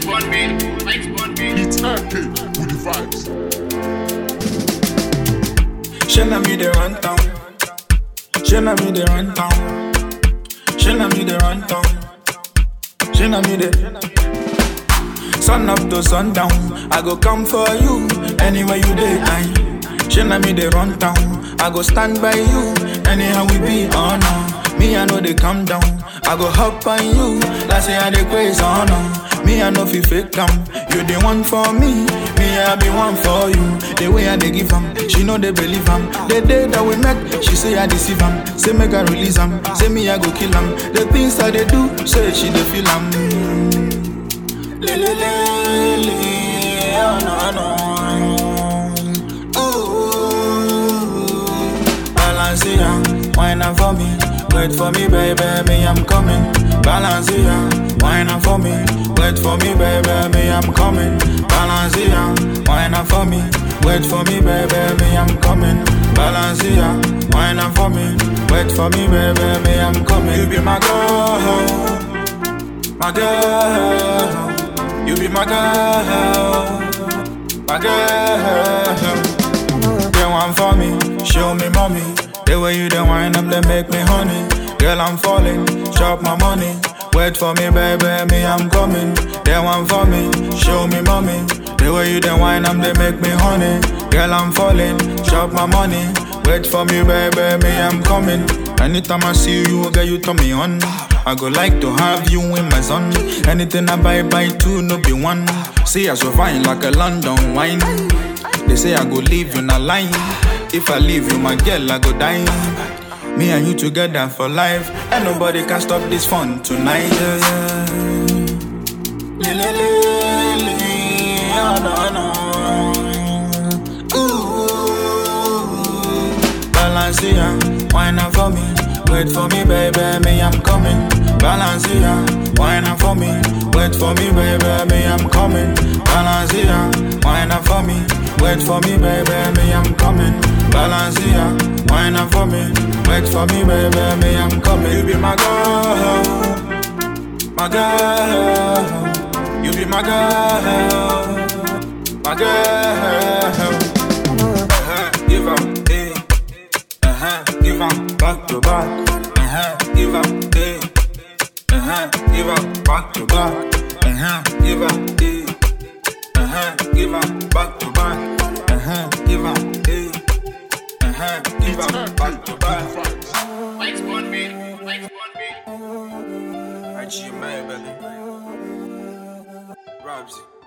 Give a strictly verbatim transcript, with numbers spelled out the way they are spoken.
one beat, likes one beat. It's happy with the vibes. Shana me the run town. Shana me the run town. Shana me the run town. Shana me the sun up to sundown. I go come for you anywhere you dey. Shana me the run town. I go stand by you anyhow we be. Oh no, me I know they come down. I go hop on you. Like say I dey crazy. Oh no, me I know fi fake come. You the one for me. Me I be one for you. The way I dey give am, she know they believe am. The day that we met, she say I deceive am. Say make I release am. Say me I go kill am. The things that they do, say she dey feel am. Le le le le, oh no no. Balancia, wine up for me, wait for me, baby, me I'm coming. Balancia, wine up for me, wait for me, baby, me I'm coming. Balancia, wine up for me, wait for me, baby, me I'm coming. Balancia, wine up for me, wait for me, baby, me I'm coming. You be my girl, my girl. You be my girl, my girl. They want for me, show me mommy. The way you the wine up, they make me honey. Girl, I'm falling, chop my money. Wait for me, baby, me I'm coming. They want for me, show me mommy. The way you the wine up, they make me honey. Girl, I'm falling, chop my money. Wait for me, baby, me I'm coming. Anytime I see you, girl, you turn me on. I go like to have you in my son. Anything I buy, buy two, no be one. See I so fine like a London wine. They say I go leave you not lying. If I leave you, my girl, I go die. Me and you together for life, and nobody can stop this fun tonight. Yeah, yeah. Le, le, le, le, oh, no, no. Ooh, Balancia, wine up for me. Wait for me, baby, me I'm coming. Balancia, wine up for me. Wait for me, baby, me I'm coming. Balancia, wine up for me. Wait for me, baby, me I'm coming. Balancia, wine up for me. Wait for me, baby, me I'm coming. You be my girl, my girl. You be my girl, my girl. Uh-huh, give up, eh. Uh-huh, give up, back to back. Uh-huh, give up, eh. Uh-huh, give up, back to back. Uh-huh, give up, eh. Uh-huh, give up, back to back. Uh-huh, give up, eh. Uh-huh, give up, back to back. Likes one beat, likes one beat. I G my baby. Robsy.